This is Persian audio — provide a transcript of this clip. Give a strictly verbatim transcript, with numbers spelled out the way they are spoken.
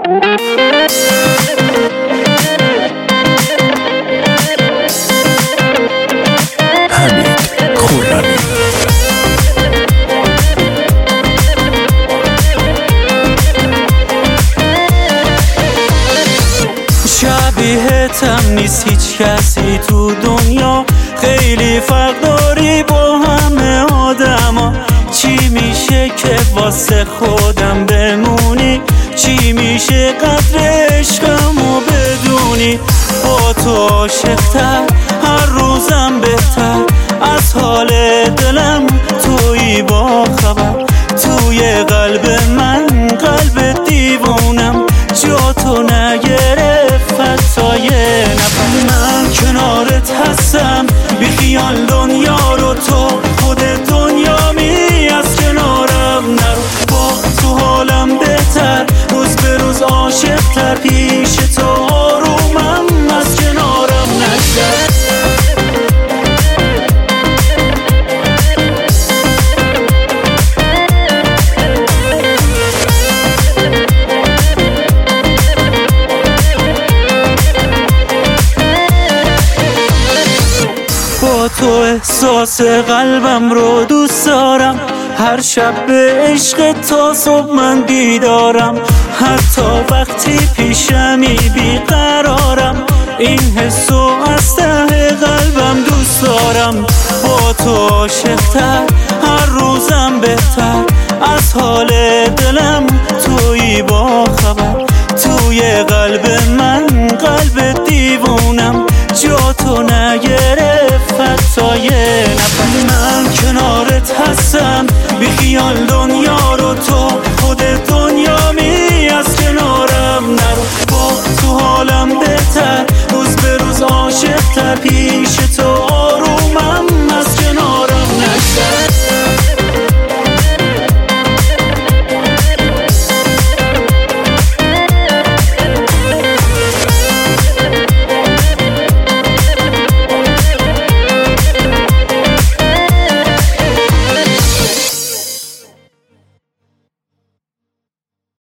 شبیهتم نیست هیچ کسی تو دنیا، خیلی فرق داری با همه آدما. چی میشه که واسه خودم بمونی؟ چی میشه قدر عشقمو بدونی؟ با تو عاشق‌تر، هر روزم بهتر، از حال دلم تویی با خبر. توی قلب من قلب دیوونم، جا تو نگرفت حتی یه نفر. من کنارت هستم بی خیال دنیا رو، تو خود دنیا می از کنارم نرو. با تو حالم بهتر، روز به روز عاشق‌تر، پیش تو آرومم، از کنارم نگذر. با تو احساس قلبم رو دوست دارم، هر شب به عشق تا صبح من بیدارم. حتی وقتی پیشمی بیقرارم، این حسو از ته قلبم دوست دارم. با تو عاشق‌تر،